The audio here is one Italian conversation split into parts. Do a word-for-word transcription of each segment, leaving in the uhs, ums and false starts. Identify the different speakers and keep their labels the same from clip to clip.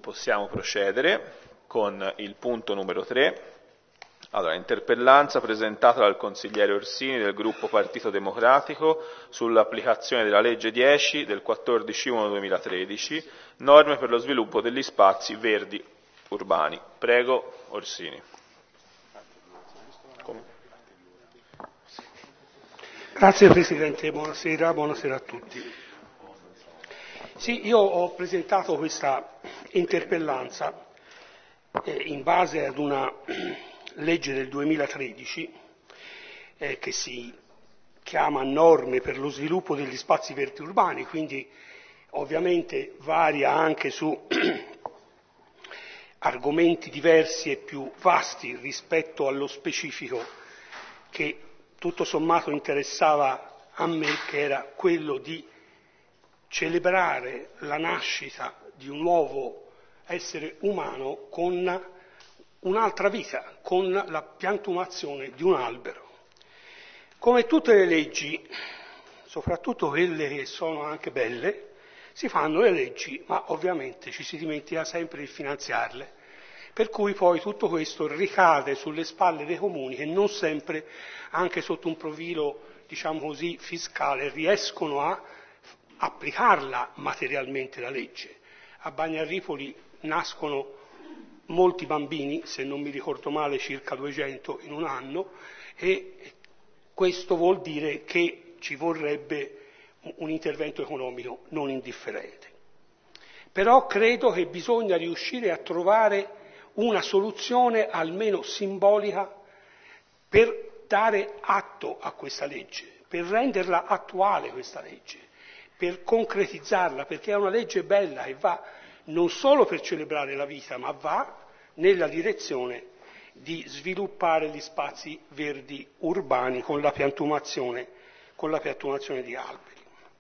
Speaker 1: possiamo procedere con il punto numero tre. Allora, interpellanza presentata dal consigliere Orsini del gruppo Partito Democratico sull'applicazione della legge dieci del quattordici luglio duemilatredici, norme per lo sviluppo degli spazi verdi urbani. Prego, Orsini. Come?
Speaker 2: Grazie Presidente, buonasera, buonasera a tutti. Sì, io ho presentato questa interpellanza eh, in base ad una legge del duemilatredici eh, che si chiama Norme per lo sviluppo degli spazi verdi urbani, quindi ovviamente varia anche su argomenti diversi e più vasti rispetto allo specifico che tutto sommato interessava a me, che era quello di celebrare la nascita di un nuovo essere umano con un'altra vita, con la piantumazione di un albero. Come tutte le leggi, soprattutto quelle che sono anche belle, si fanno le leggi, ma ovviamente ci si dimentica sempre di finanziarle, per cui poi tutto questo ricade sulle spalle dei comuni che non sempre, anche sotto un profilo, diciamo così, fiscale, riescono a applicarla materialmente la legge. A Bagnarripoli nascono molti bambini, se non mi ricordo male circa duecento in un anno, e questo vuol dire che ci vorrebbe un intervento economico non indifferente. Però credo che bisogna riuscire a trovare una soluzione almeno simbolica per dare atto a questa legge, per renderla attuale questa legge, per concretizzarla, perché è una legge bella e va non solo per celebrare la vita, ma va nella direzione di sviluppare gli spazi verdi urbani con la piantumazione, con la piantumazione di alberi.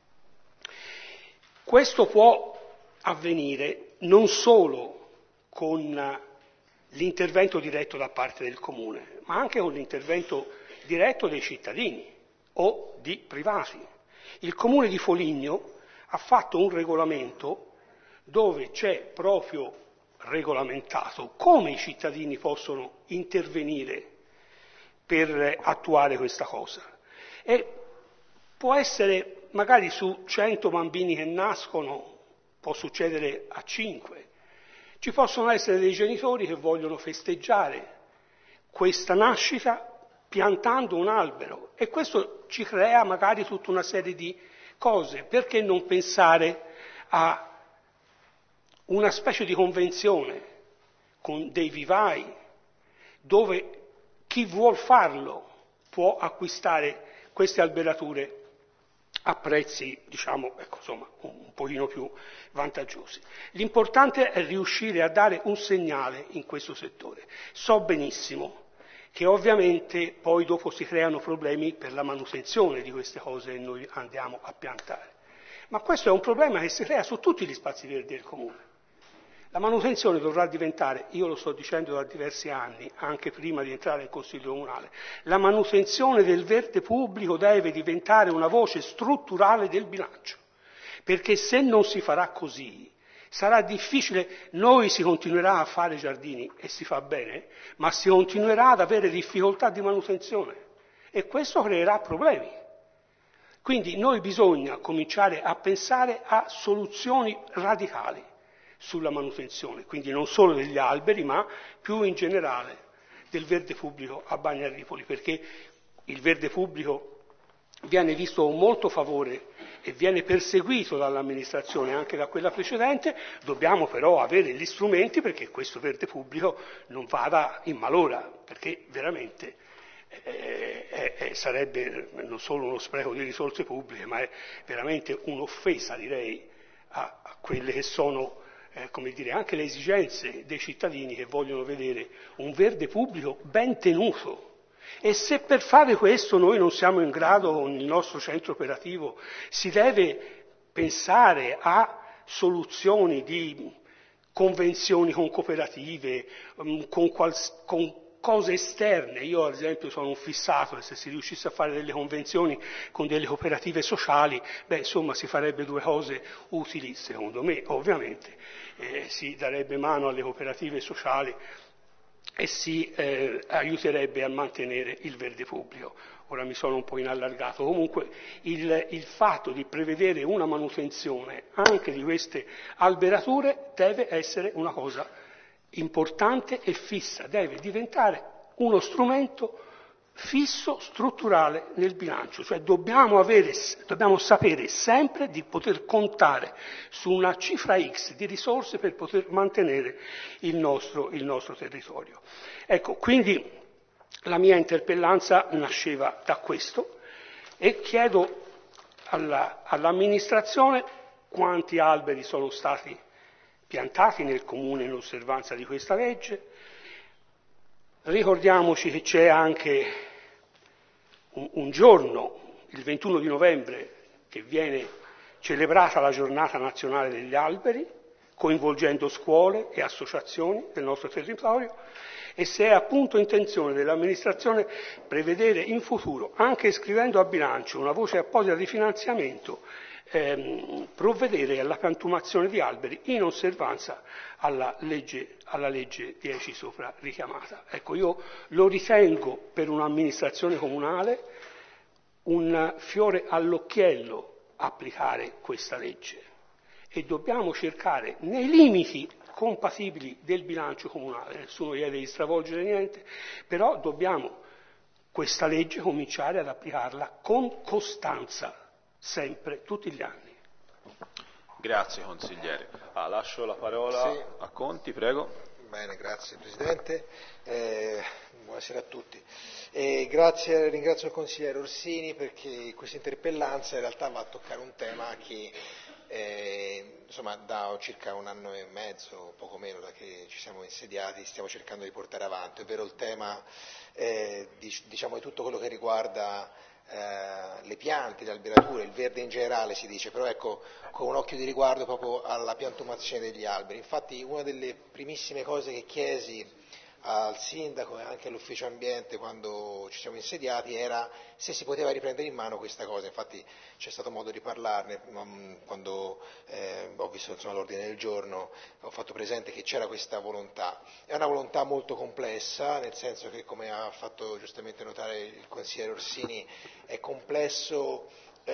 Speaker 2: Questo può avvenire non solo con l'intervento diretto da parte del comune, ma anche con l'intervento diretto dei cittadini o di privati. Il comune di Foligno ha fatto un regolamento dove c'è proprio regolamentato come i cittadini possono intervenire per attuare questa cosa. E può essere magari su cento bambini che nascono, può succedere a cinque. Ci possono essere dei genitori che vogliono festeggiare questa nascita piantando un albero e questo ci crea magari tutta una serie di cose. Perché non pensare a una specie di convenzione con dei vivai dove chi vuol farlo può acquistare queste alberature a prezzi, diciamo, ecco, insomma, un pochino più vantaggiosi. L'importante è riuscire a dare un segnale in questo settore. So benissimo che ovviamente poi dopo si creano problemi per la manutenzione di queste cose che noi andiamo a piantare. Ma questo è un problema che si crea su tutti gli spazi verdi del comune. La manutenzione dovrà diventare, io lo sto dicendo da diversi anni, anche prima di entrare in Consiglio Comunale, la manutenzione del verde pubblico deve diventare una voce strutturale del bilancio, perché se non si farà così sarà difficile, noi si continuerà a fare giardini e si fa bene, ma si continuerà ad avere difficoltà di manutenzione e questo creerà problemi. Quindi noi bisogna cominciare a pensare a soluzioni radicali sulla manutenzione, quindi non solo degli alberi, ma più in generale del verde pubblico a Bagnarripoli, perché il verde pubblico viene visto con molto favore e viene perseguito dall'amministrazione, anche da quella precedente. Dobbiamo però avere gli strumenti perché questo verde pubblico non vada in malora, perché veramente eh, eh, eh, sarebbe non solo uno spreco di risorse pubbliche, ma è veramente un'offesa, direi, a, a quelle che sono Eh, come dire, anche le esigenze dei cittadini che vogliono vedere un verde pubblico ben tenuto. E se per fare questo noi non siamo in grado con il nostro centro operativo, si deve pensare a soluzioni di convenzioni con cooperative, con, quals- con cose esterne. Io ad esempio sono un fissato e se si riuscisse a fare delle convenzioni con delle cooperative sociali, beh insomma si farebbe due cose utili secondo me, ovviamente, eh, si darebbe mano alle cooperative sociali e si eh, aiuterebbe a mantenere il verde pubblico. Ora mi sono un po' inallargato, comunque il, il fatto di prevedere una manutenzione anche di queste alberature deve essere una cosa importante e fissa, deve diventare uno strumento fisso, strutturale nel bilancio, cioè dobbiamo, avere, dobbiamo sapere sempre di poter contare su una cifra X di risorse per poter mantenere il nostro, il nostro territorio. Ecco, quindi la mia interpellanza nasceva da questo e chiedo alla, all'amministrazione quanti alberi sono stati piantati nel comune in osservanza di questa legge. Ricordiamoci che c'è anche un, un giorno, il ventuno di novembre, che viene celebrata la giornata nazionale degli alberi, coinvolgendo scuole e associazioni del nostro territorio, e se è appunto intenzione dell'amministrazione prevedere in futuro, anche scrivendo a bilancio una voce apposita di finanziamento, ehm, provvedere alla piantumazione di alberi in osservanza alla legge, alla legge dieci sopra richiamata. Ecco, io lo ritengo per un'amministrazione comunale un fiore all'occhiello applicare questa legge e dobbiamo cercare nei limiti compatibili del bilancio comunale, nessuno chiede di stravolgere niente, però dobbiamo questa legge cominciare ad applicarla con costanza, sempre, tutti gli anni.
Speaker 1: Grazie consigliere. Ah, lascio la parola
Speaker 3: sì.
Speaker 1: a Conti, prego.
Speaker 3: Bene, grazie Presidente. Eh, buonasera a tutti. Eh, grazie, ringrazio il consigliere Orsini perché questa interpellanza in realtà va a toccare un tema che Eh, insomma da circa un anno e mezzo, poco meno da che ci siamo insediati, stiamo cercando di portare avanti, ovvero il tema eh, di, diciamo, di tutto quello che riguarda eh, le piante, le alberature, il verde in generale si dice, però ecco con un occhio di riguardo proprio alla piantumazione degli alberi. Infatti una delle primissime cose che chiesi al sindaco e anche all'ufficio ambiente quando ci siamo insediati era se si poteva riprendere in mano questa cosa. Infatti c'è stato modo di parlarne quando eh, ho visto insomma, l'ordine del giorno, ho fatto presente che c'era questa volontà. È una volontà molto complessa, nel senso che, come ha fatto giustamente notare il consigliere Orsini, è complesso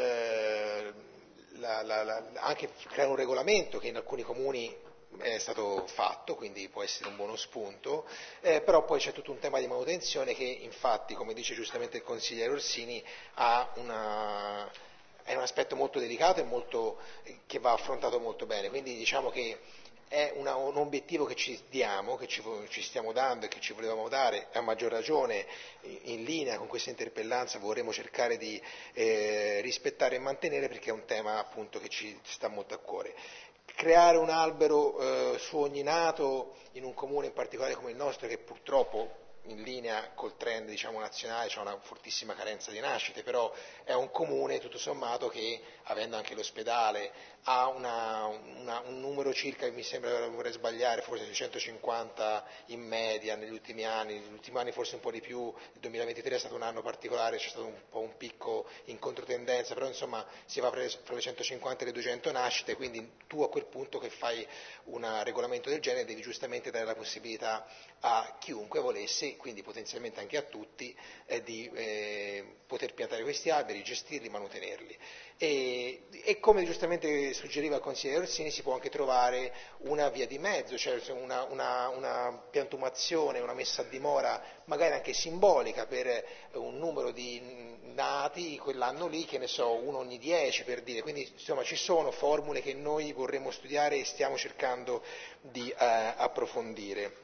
Speaker 3: eh, la, la, la, anche creare un regolamento che in alcuni comuni è stato fatto, quindi può essere un buono spunto, eh, però poi c'è tutto un tema di manutenzione che infatti, come dice giustamente il consigliere Orsini, ha una, è un aspetto molto delicato e molto, che va affrontato molto bene, quindi diciamo che è una, un obiettivo che ci diamo, che ci, ci stiamo dando e che ci volevamo dare, a maggior ragione in linea con questa interpellanza vorremmo cercare di eh, rispettare e mantenere perché è un tema appunto che ci sta molto a cuore. Creare un albero eh, su ogni nato in un comune in particolare come il nostro, che purtroppo in linea col trend diciamo, nazionale c'è una fortissima carenza di nascite, però è un comune tutto sommato che, avendo anche l'ospedale, ha una, una, un numero circa, mi sembra, vorrei sbagliare, forse seicentocinquanta in media negli ultimi anni, negli ultimi anni forse un po' di più, il duemilaventitré è stato un anno particolare, c'è stato un po' un picco in controtendenza, però insomma si va fra le centocinquanta e le duecento nascite, quindi tu a quel punto che fai un regolamento del genere devi giustamente dare la possibilità a chiunque volesse, quindi potenzialmente anche a tutti, eh, di eh, poter piantare questi alberi, gestirli, manutenerli. E, e come giustamente suggeriva il consigliere Orsini si può anche trovare una via di mezzo, cioè una, una, una piantumazione, una messa a dimora magari anche simbolica per un numero di nati quell'anno lì, che ne so, uno ogni dieci per dire, quindi insomma ci sono formule che noi vorremmo studiare e stiamo cercando di eh, approfondire.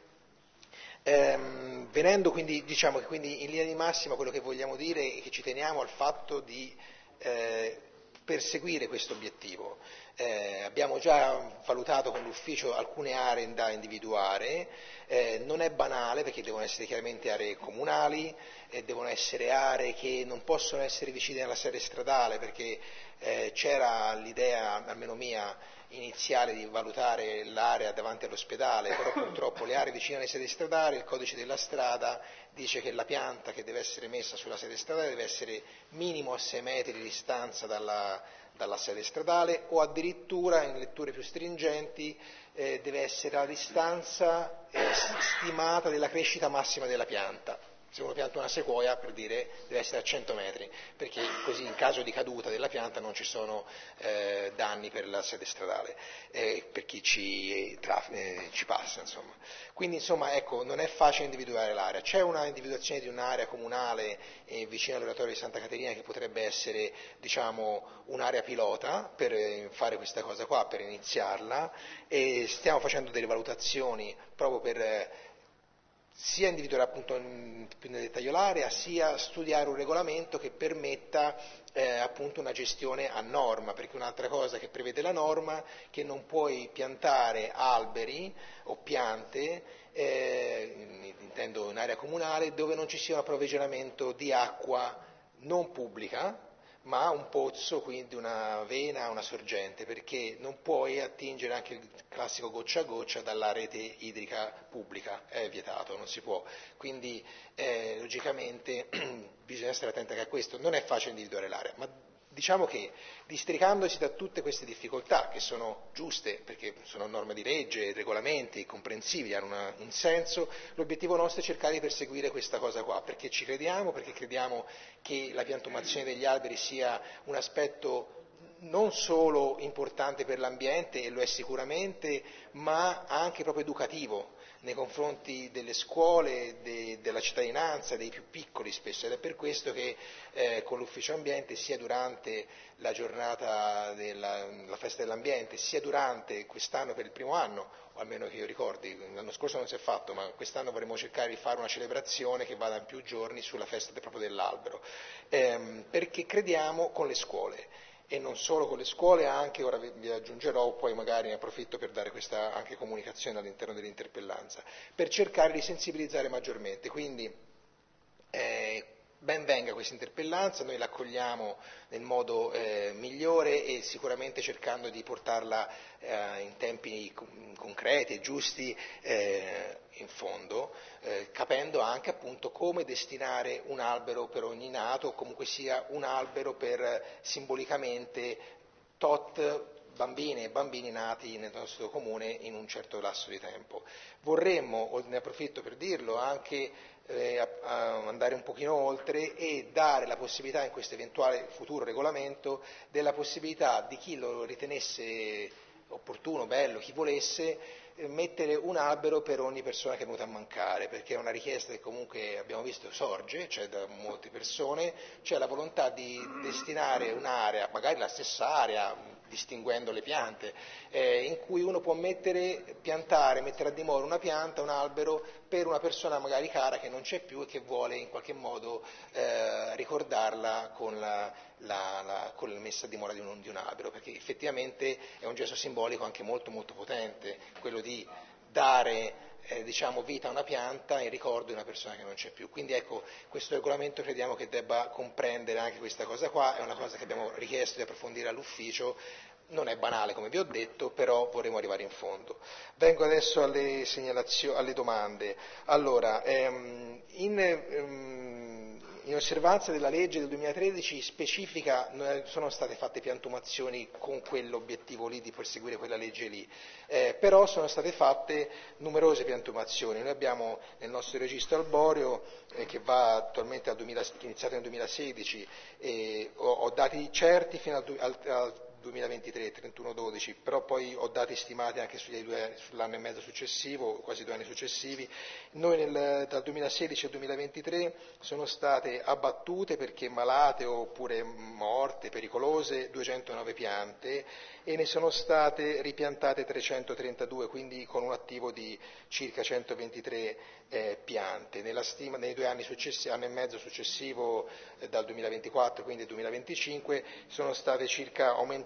Speaker 3: Ehm, venendo quindi, diciamo che quindi in linea di massima quello che vogliamo dire è che ci teniamo al fatto di eh, perseguire questo obiettivo. Eh, abbiamo già valutato con l'ufficio alcune aree da individuare, eh, non è banale perché devono essere chiaramente aree comunali, eh, devono essere aree che non possono essere vicine alla sede stradale perché eh, c'era l'idea, almeno mia, iniziale di valutare l'area davanti all'ospedale, però purtroppo le aree vicine alle sedi stradali, il codice della strada dice che la pianta che deve essere messa sulla sede stradale deve essere minimo a sei metri di distanza dalla, dalla sede stradale o addirittura in letture più stringenti eh, deve essere la distanza eh, stimata della crescita massima della pianta. Se uno pianta una sequoia, per dire, deve essere a cento metri, perché così in caso di caduta della pianta non ci sono eh, danni per la sede stradale, eh, per chi ci, traf- eh, ci passa, insomma. Quindi, insomma, ecco, non è facile individuare l'area. C'è una individuazione di un'area comunale eh, vicino all'oratorio di Santa Caterina che potrebbe essere, diciamo, un'area pilota per eh, fare questa cosa qua, per iniziarla, e stiamo facendo delle valutazioni proprio per... Eh, sia individuare appunto più nel dettaglio l'area, sia studiare un regolamento che permetta eh, appunto una gestione a norma, perché un'altra cosa che prevede la norma è che non puoi piantare alberi o piante, eh, intendo in area comunale, dove non ci sia un approvvigionamento di acqua non pubblica, ma un pozzo, quindi una vena, una sorgente, perché non puoi attingere anche il classico goccia a goccia dalla rete idrica pubblica, è vietato, non si può. Quindi eh, logicamente bisogna stare attenti anche a questo. Non è facile individuare l'area, ma diciamo che districandosi da tutte queste difficoltà, che sono giuste perché sono norme di legge, regolamenti comprensibili, hanno una, un senso, l'obiettivo nostro è cercare di perseguire questa cosa qua, perché ci crediamo, perché crediamo che la piantumazione degli alberi sia un aspetto non solo importante per l'ambiente, e lo è sicuramente, ma anche proprio educativo nei confronti delle scuole, de, della cittadinanza, dei più piccoli spesso, ed è per questo che eh, con l'ufficio ambiente, sia durante la giornata della la festa dell'ambiente, sia durante quest'anno per il primo anno, o almeno che io ricordi, l'anno scorso non si è fatto, ma quest'anno vorremmo cercare di fare una celebrazione che vada in più giorni sulla festa proprio dell'albero, ehm, perché crediamo con le scuole. E non solo con le scuole, anche, ora vi aggiungerò, poi magari ne approfitto per dare questa anche comunicazione all'interno dell'interpellanza, per cercare di sensibilizzare maggiormente. Quindi eh, ben venga questa interpellanza, noi l'accogliamo nel modo eh, migliore e sicuramente cercando di portarla eh, in tempi concreti e giusti eh, in fondo, eh, capendo anche appunto come destinare un albero per ogni nato, o comunque sia un albero per simbolicamente tot bambine e bambini nati nel nostro comune in un certo lasso di tempo. Vorremmo, ne approfitto per dirlo, anche eh, a, a andare un pochino oltre e dare la possibilità in questo eventuale futuro regolamento della possibilità di chi lo ritenesse opportuno, bello, chi volesse, eh, mettere un albero per ogni persona che è venuta a mancare, perché è una richiesta che comunque abbiamo visto sorge, cioè da molte persone, c'è la volontà di destinare un'area, magari la stessa area, distinguendo le piante, eh, in cui uno può mettere, piantare, mettere a dimora una pianta, un albero, per una persona magari cara che non c'è più e che vuole in qualche modo eh, ricordarla con la, la, la, con la messa a dimora di un, di un albero, perché effettivamente è un gesto simbolico anche molto molto potente, quello di dare eh, diciamo, vita a una pianta in ricordo di una persona che non c'è più. Quindi ecco, questo regolamento crediamo che debba comprendere anche questa cosa qua, è una cosa che abbiamo richiesto di approfondire all'ufficio, non è banale come vi ho detto, però vorremmo arrivare in fondo. Vengo adesso alle segnalazioni, alle domande. Allora, ehm, in, ehm, in osservanza della legge del duemilatredici specifica, non sono state fatte piantumazioni con quell'obiettivo lì di perseguire quella legge lì, eh, però sono state fatte numerose piantumazioni. Noi abbiamo nel nostro registro arboreo, eh, che va attualmente al duemila, iniziato nel duemilasedici, e ho, ho dati certi fino al, al, al duemilaventitré, trentuno dodici, però poi ho dati stimati anche sugli due, sull'anno e mezzo successivo, quasi due anni successivi. Noi nel, dal duemilasedici al duemilaventitré sono state abbattute perché malate oppure morte, pericolose, duecentonove piante e ne sono state ripiantate trecentotrentadue, quindi con un attivo di circa centoventitré eh, piante. Nella stima, nei due anni successivi, anno e mezzo successivo, eh, dal duemilaventiquattro quindi al duemilaventicinque, sono state circa aumentate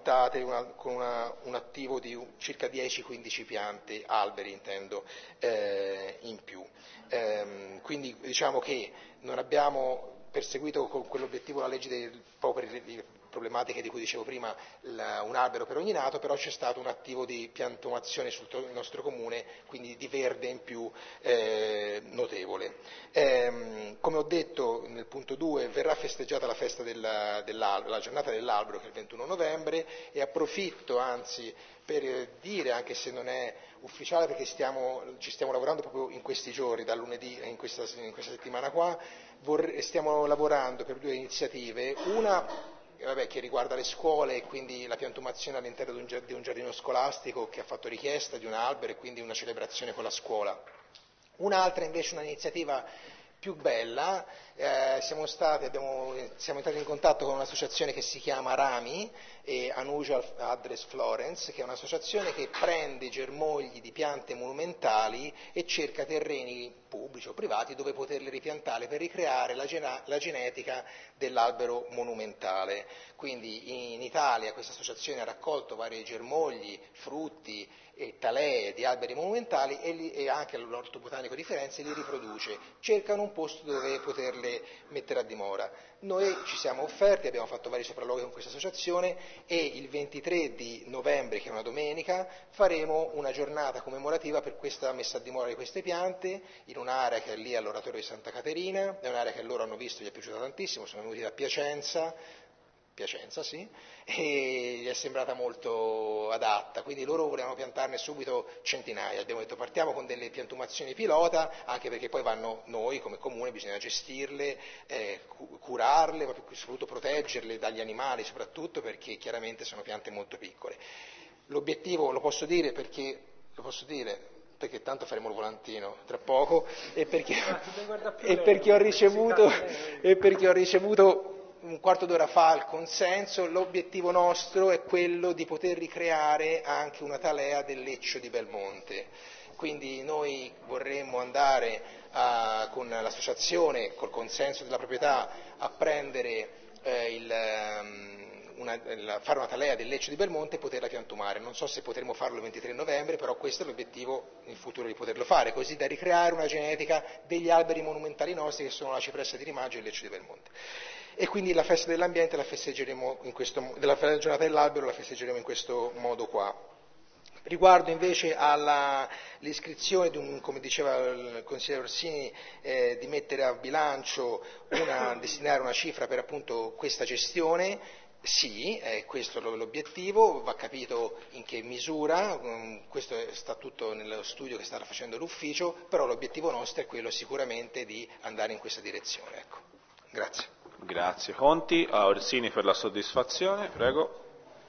Speaker 3: piantate una, con una, un attivo di circa dieci quindici piante, alberi intendo, eh, in più. Eh, quindi diciamo che non abbiamo perseguito con quell'obiettivo la legge del, proprio per le problematiche di cui dicevo prima, la, un albero per ogni nato, però c'è stato un attivo di piantumazione sul nostro comune, quindi di verde in più eh, notevole. Eh, come ho detto nel punto due, verrà festeggiata la festa della, dell'albero, la giornata dell'albero che è il ventuno novembre, e approfitto anzi per dire, anche se non è ufficiale perché stiamo, ci stiamo lavorando proprio in questi giorni, da lunedì in questa, in questa settimana qua, vorrei, stiamo lavorando per due iniziative, una vabbè, che riguarda le scuole e quindi la piantumazione all'interno di un, di un giardino scolastico che ha fatto richiesta di un albero e quindi una celebrazione con la scuola. Un'altra invece un'iniziativa più bella, eh, siamo, stati, abbiamo, siamo entrati in contatto con un'associazione che si chiama Rami e Unusual Address Florence, che è un'associazione che prende germogli di piante monumentali e cerca terreni pubblici o privati dove poterle ripiantare per ricreare la, gena- la genetica dell'albero monumentale. Quindi in Italia questa associazione ha raccolto vari germogli, frutti e talee di alberi monumentali e, li, e anche l'Orto Botanico di Firenze li riproduce, cercano un posto dove poterle mettere a dimora. Noi ci siamo offerti, abbiamo fatto vari sopralluoghi con questa associazione e il ventitré di novembre, che è una domenica, faremo una giornata commemorativa per questa messa a dimora di queste piante in un'area che è lì all'Oratorio di Santa Caterina, è un'area che loro hanno visto, gli è piaciuta tantissimo, sono venuti da Piacenza, Piacenza sì, e gli è sembrata molto adatta, quindi loro volevano piantarne subito centinaia. Abbiamo detto partiamo con delle piantumazioni pilota, anche perché poi vanno noi come comune, bisogna gestirle, eh, curarle, ma soprattutto proteggerle dagli animali soprattutto, perché chiaramente sono piante molto piccole. L'obiettivo lo posso dire perché, lo posso dire, perché tanto faremo il volantino tra poco, e perché, e perché ho ricevuto, e perché ho ricevuto un quarto d'ora fa il consenso. L'obiettivo nostro è quello di poter ricreare anche una talea del Leccio di Belmonte. Quindi noi vorremmo andare a, con l'associazione, col consenso della proprietà, a prendere eh, il, una, la, fare una talea del Leccio di Belmonte e poterla piantumare. Non so se potremo farlo il ventitré novembre, però questo è l'obiettivo in futuro di poterlo fare, così da ricreare una genetica degli alberi monumentali nostri che sono la cipressa di Rimaggio e il Leccio di Belmonte. E quindi la festa dell'ambiente la festeggeremo in questo, della giornata dell'albero la festeggeremo in questo modo qua. Riguardo invece all'iscrizione, di un, come diceva il consigliere Orsini, eh, di mettere a bilancio, una, destinare una cifra per appunto questa gestione, sì, eh, questo è l'obiettivo, va capito in che misura, um, questo sta tutto nello studio che sta facendo l'ufficio, però l'obiettivo nostro è quello sicuramente di andare in questa direzione. Ecco. Grazie.
Speaker 1: Grazie Conti. A Orsini per la soddisfazione, prego.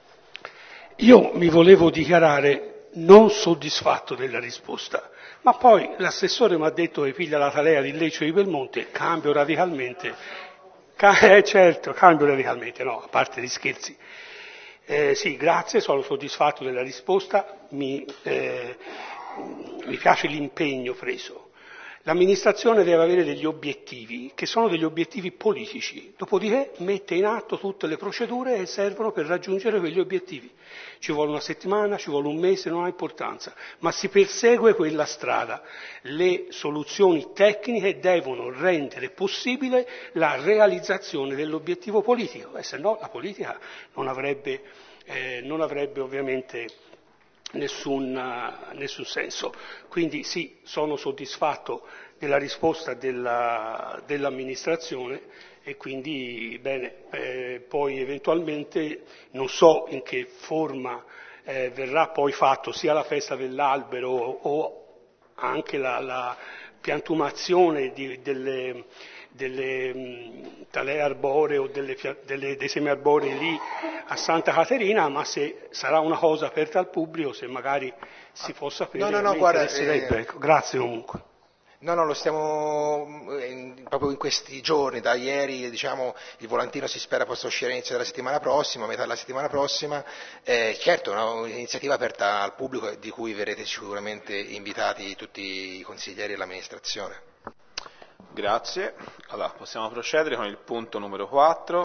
Speaker 2: Io mi volevo dichiarare non soddisfatto della risposta, ma poi l'assessore mi ha detto che piglia la talea di Leccio di Belmonte, cambio radicalmente, ca- eh, certo, cambio radicalmente, no, a parte gli scherzi. Eh, sì, grazie, sono soddisfatto della risposta, mi, eh, mi piace l'impegno preso. L'amministrazione deve avere degli obiettivi, che sono degli obiettivi politici, dopodiché mette in atto tutte le procedure che servono per raggiungere quegli obiettivi. Ci vuole una settimana, ci vuole un mese, non ha importanza, ma si persegue quella strada. Le soluzioni tecniche devono rendere possibile la realizzazione dell'obiettivo politico, e se no la politica non avrebbe, eh, non avrebbe ovviamente Nessun, nessun senso. Quindi sì, sono soddisfatto della risposta della, dell'amministrazione e quindi bene, eh, poi eventualmente non so in che forma eh, verrà poi fatto sia la festa dell'albero o anche la, la piantumazione di, delle, delle mh, talee arboree o delle, delle, dei semi arborei lì a Santa Caterina, ma se sarà una cosa aperta al pubblico, se magari si può sapere,
Speaker 3: no, no, no,
Speaker 2: mi
Speaker 3: guarda,
Speaker 2: interesserebbe.
Speaker 3: eh...
Speaker 2: Ecco, grazie comunque.
Speaker 3: No, no, lo stiamo in, proprio in questi giorni, da ieri, diciamo, il volantino si spera possa uscire all'inizio della settimana prossima, a metà della settimana prossima. Eh, certo, è un'iniziativa aperta al pubblico di cui verrete sicuramente invitati tutti i consiglieri e l'amministrazione.
Speaker 1: Grazie. Allora, possiamo procedere con il punto numero quattro.